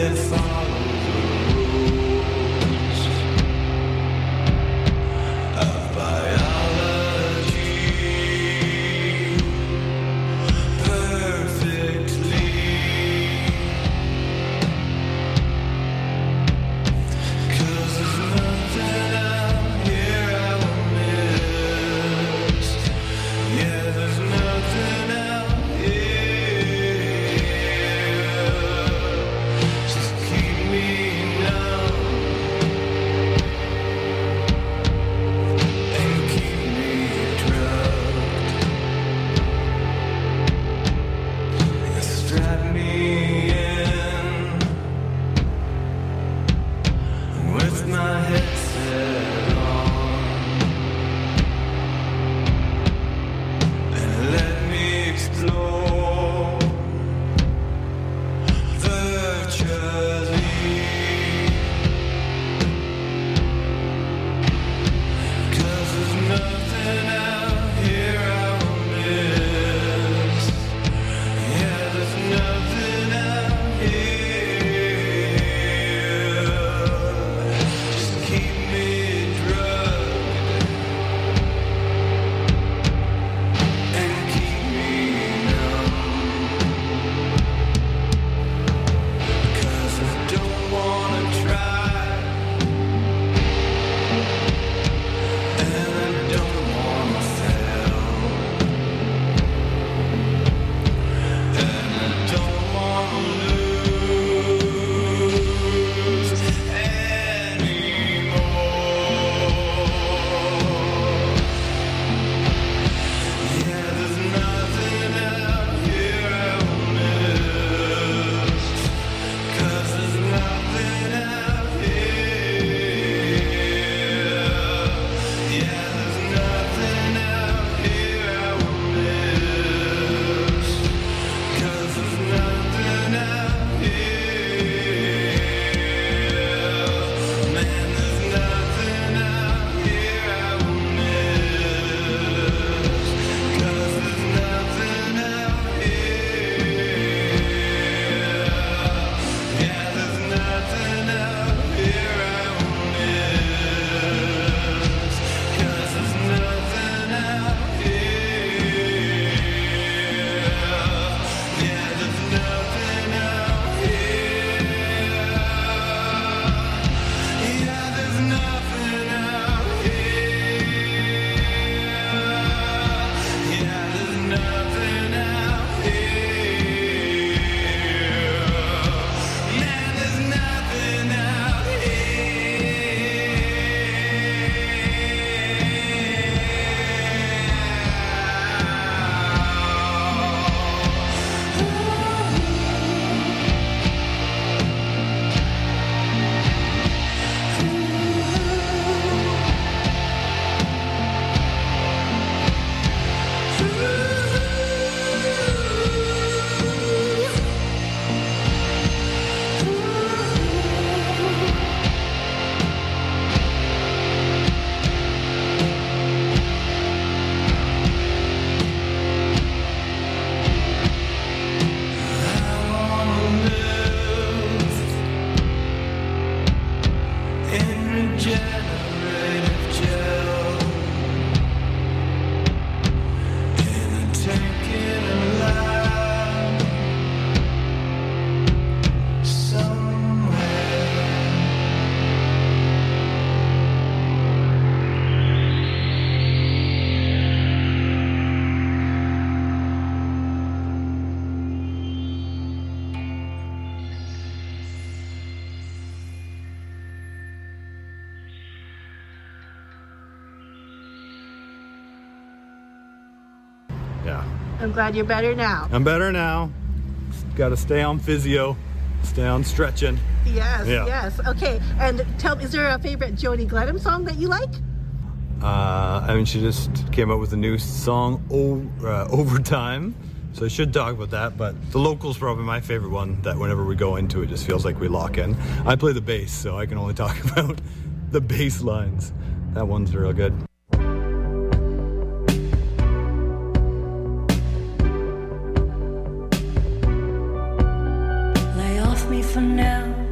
Yeah. I'm glad you're better now. I'm better now. Got to stay on physio, stay on stretching. Yes, Yeah. yes. Okay, and tell me, is there a favorite Jody Glenham song that you like? I mean, she just came out with a new song, Overtime. So I should talk about that, but the Local's probably my favorite one that whenever we go into it, just feels like we lock in. I play the bass, so I can only talk about the bass lines. That one's real good. Lay off me for now.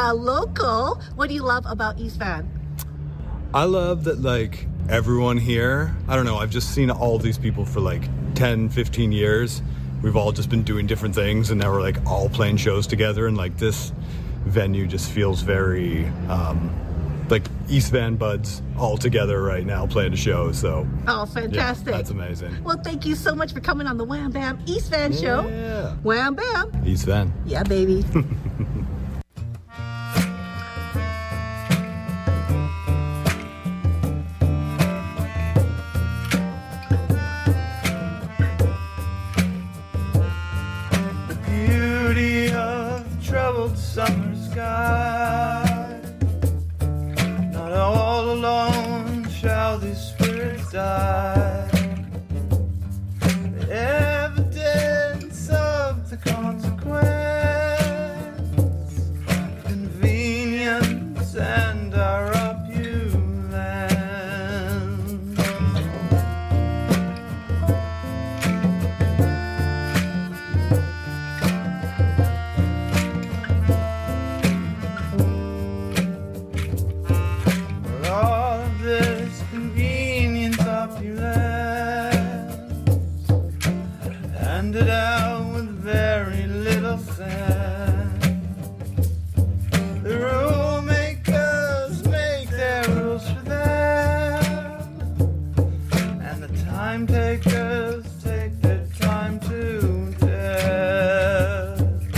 local. What do you love about East Van? I love that, like, everyone here, I don't know, I've just seen all these people for like 10, 15 years. We've all just been doing different things, and now we're like all playing shows together, and like this venue just feels very like East Van buds all together right now playing a show. So Oh, fantastic. yeah, that's amazing. Well, thank you so much for coming on the Wham Bam East Van show. Yeah. Wham Bam. East Van. Yeah, baby. The beauty of troubled summer sky. Not all alone shall these spirits die. The evidence of the consequence, convenience, and our opulence. For all of this convenient opulence, handed out with very little sense. The rule makers make their rules for them, and the time takers take their time to death.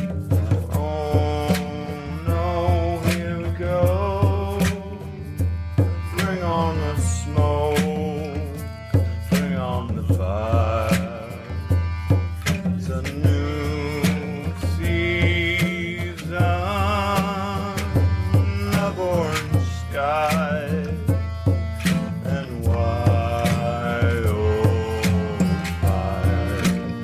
Oh no, here we go. Bring on the smoke, bring on the fire. It's a new season of orange skies and wide open fire.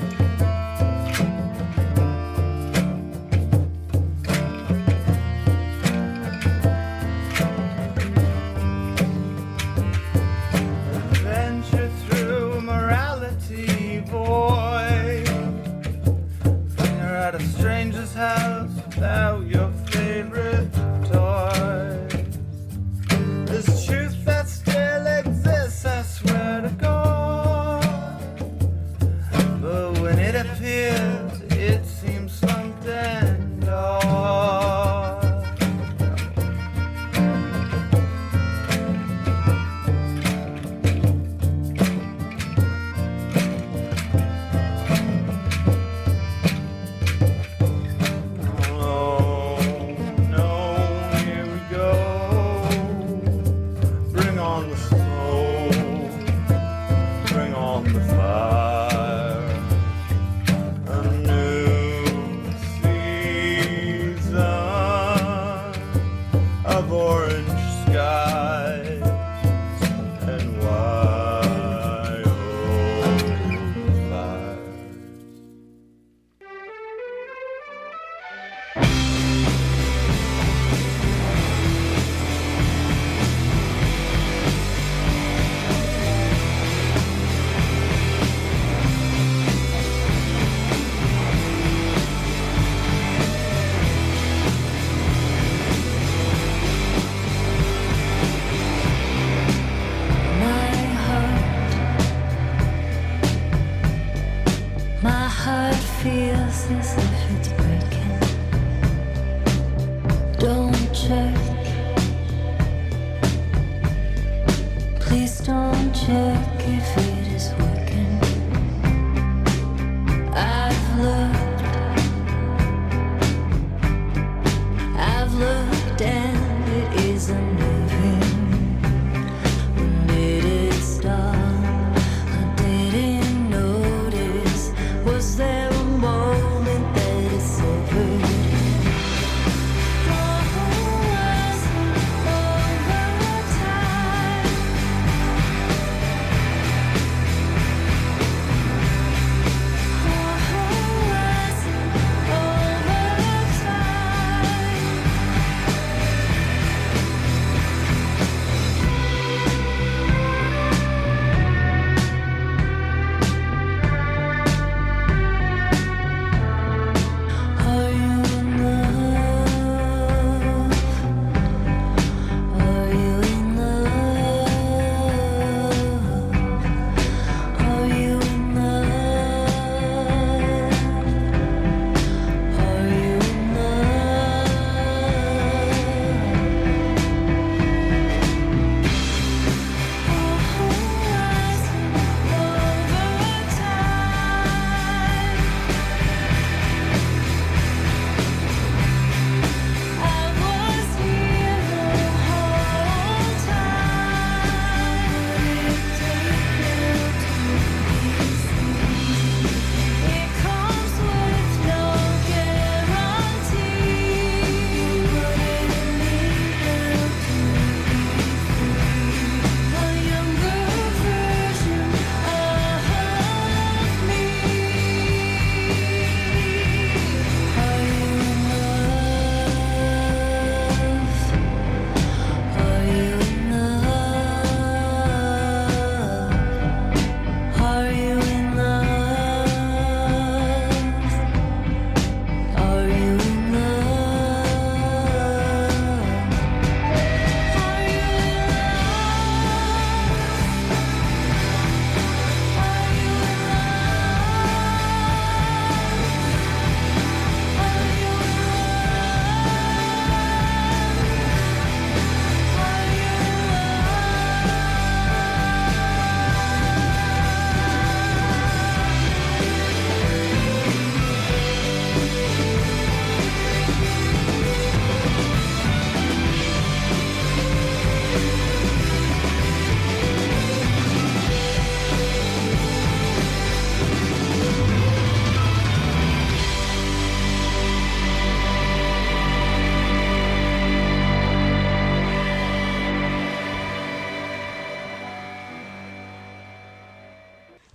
Adventure through morality, boy. You're at a stranger's house without your favorite toys. There's truth that still exists, I swear to God. But when it appears, it seems slumped and dark. Oh, no, here we go. Bring on the smoke, bring on the fire. A new season of orange skies and wide open fires. My heart feels as if it's breaking. Don't check. Please don't check if it is working. I've looked and it isn't moving. When did it stop? I didn't notice. Was there a moment that it severed? Was over time.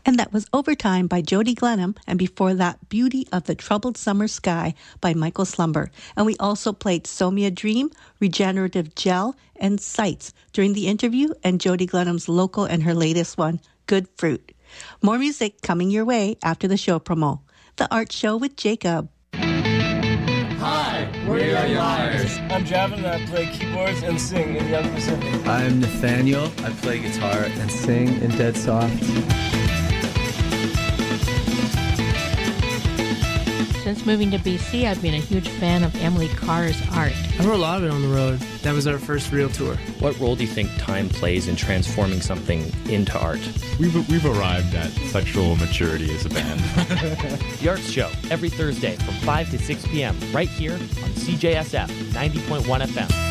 And that was Overtime by Jody Glenham, and before that, Beauty of the Troubled Summer Sky by Michael Slumber. And we also played Somia Dream, Regenerative Gel, and Sights during the interview, and Jody Glenham's local and her latest one, Good Fruit. More music coming your way after the show promo. The Art Show with Jacob. Hi, we are Liars. I'm Javin and I play keyboards and sing in Young Pacific. I'm Nathaniel. I play guitar and sing in Dead Soft. Since moving to BC, I've been a huge fan of Emily Carr's art. I wrote a lot of it on the road. That was our first real tour. What role do you think time plays in transforming something into art? We've arrived at sexual maturity as a band. The Arts Show, every Thursday from 5 to 6 p.m. right here on CJSF 90.1 FM.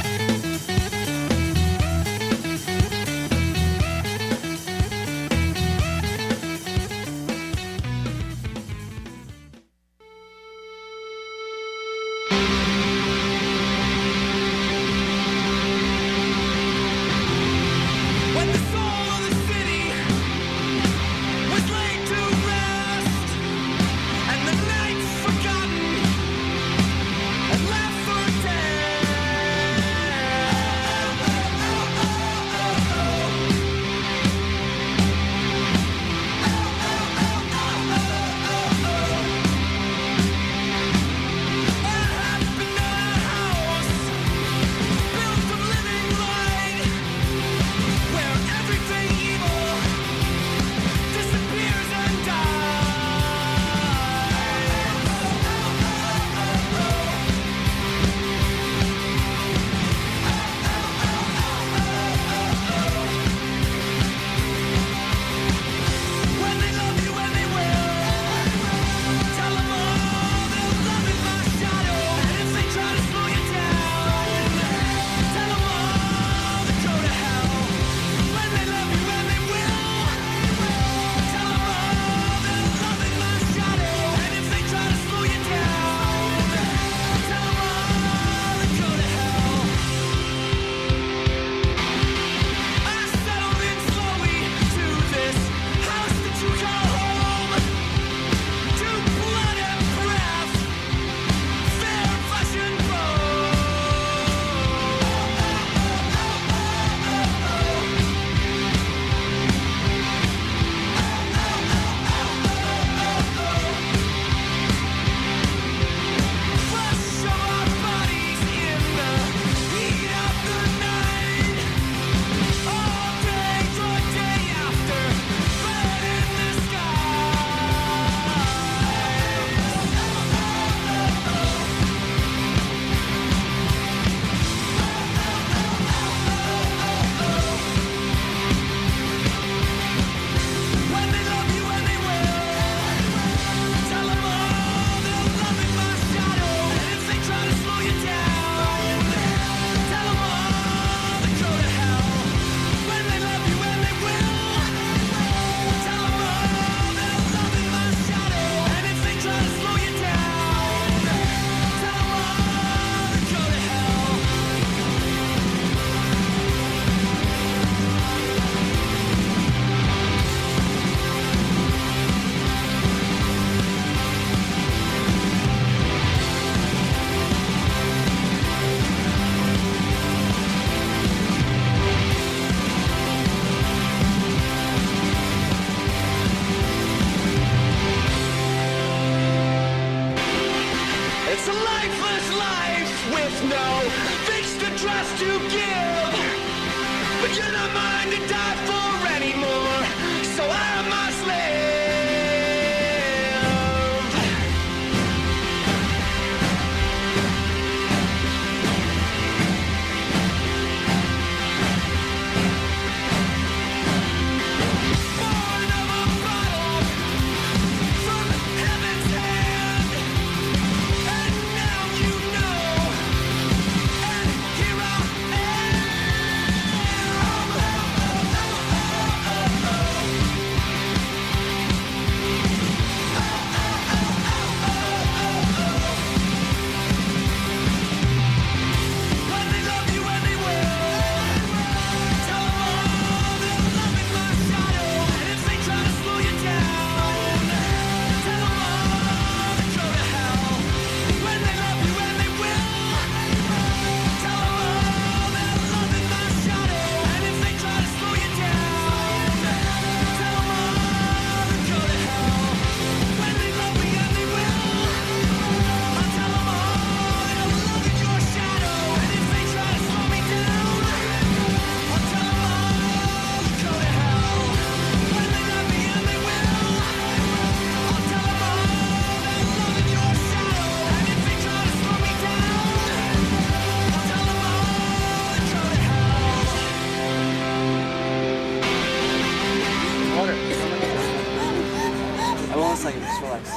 second, just relax.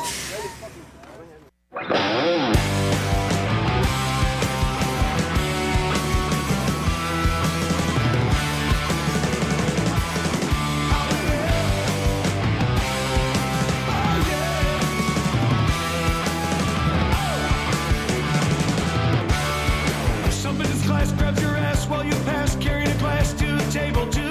Somebody's class grabs your ass while you pass, carrying a glass to the table too.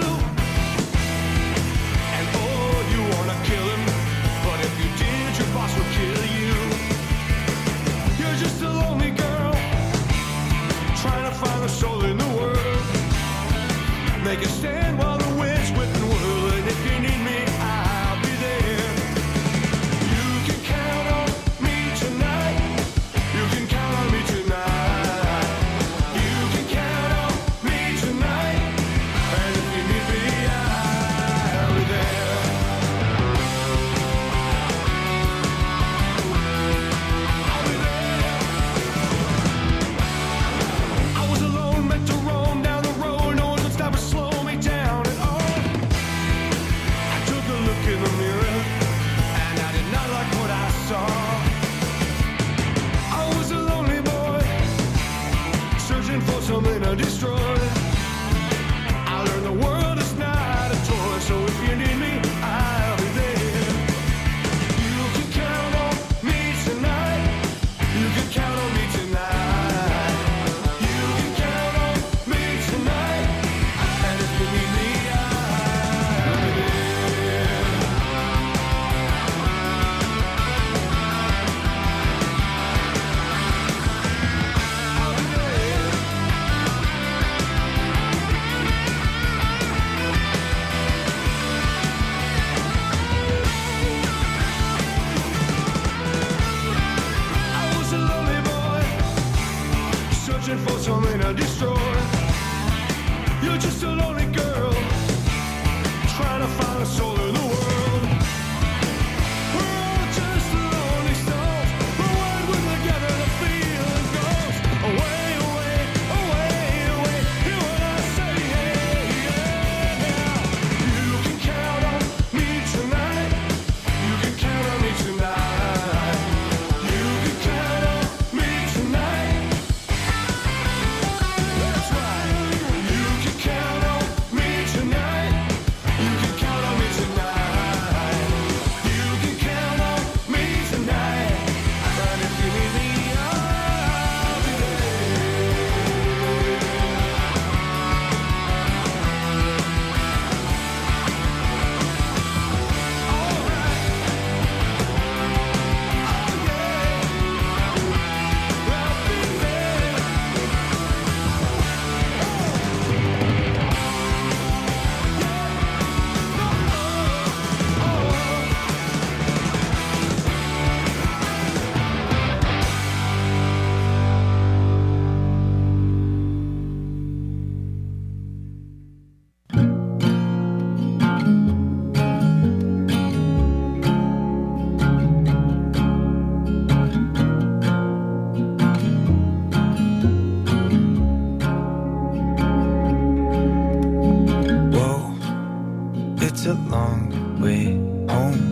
And oh, you wanna kill him, but if you did, your boss will kill you. You're just a lonely girl, trying to find a soul in the world. Make a stand while the wind's whipping whirl, and if you need me, I'll be there. You can count on me tonight. You can count on me tonight. Something to destroy. I learned the world is not a toy, so if you need me, I'll be there. You can count on me tonight. You can count on me tonight. You can count on me tonight. And if you need me, I'll be there. I'll be there. For something to destroy. You're just a lonely girl, trying to find a soul in the world. We're all just lonely souls, but when we're together the feeling goes away, away, away, away. Hear what I say, yeah, yeah. You can count on me tonight. You can count on me tonight. You can count on me tonight. It's a long way home,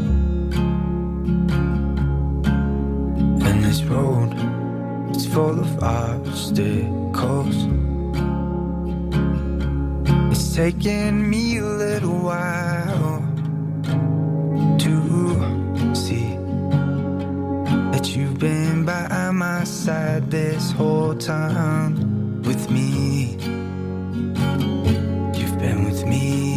and this road, it's full of obstacles. It's taken me a little while to see that you've been by my side this whole time with me. You've been with me.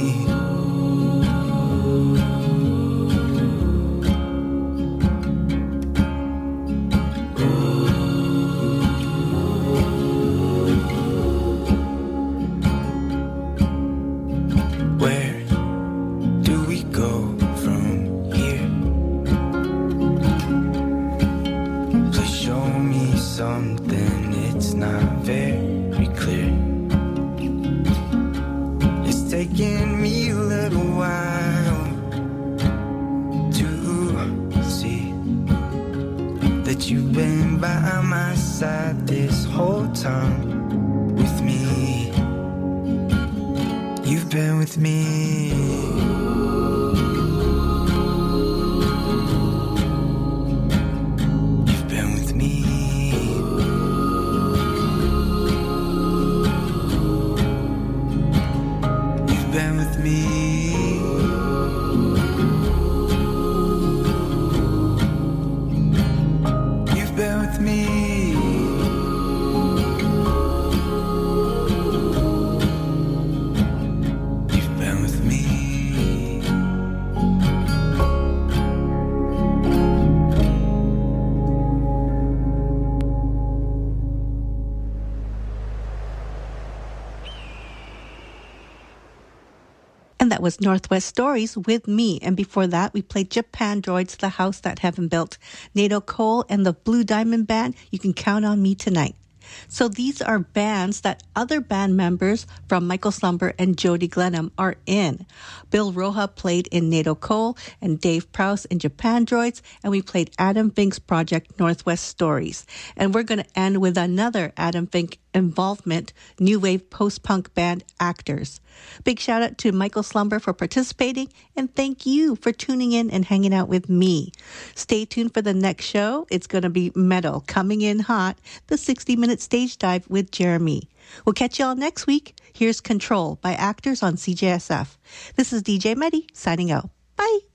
You've been by my side this whole time with me. You've been with me. me. You've been with me. You've been with me. And that was Northwest Stories with me. And before that, we played Japan Droids, The House That Heaven Built. Nato Cole and the Blue Diamond Band, You Can Count on Me Tonight. So these are bands that other band members from Michael Slumber and Jody Glenham are in. Bill Roja played in Nato Cole and Dave Prowse in Japan Droids, and we played Adam Fink's project Northwest Stories. And we're going to end with another Adam Fink involvement, new wave post-punk band Actors. Big shout out to Michael Slumber for participating, and thank you for tuning in and hanging out with me. Stay tuned for the next show. It's going to be metal, coming in hot, the 60-minute stage dive with Jeremy. We'll catch you all next week. Here's Control by Actors on CJSF. This is DJ Medi signing out. Bye.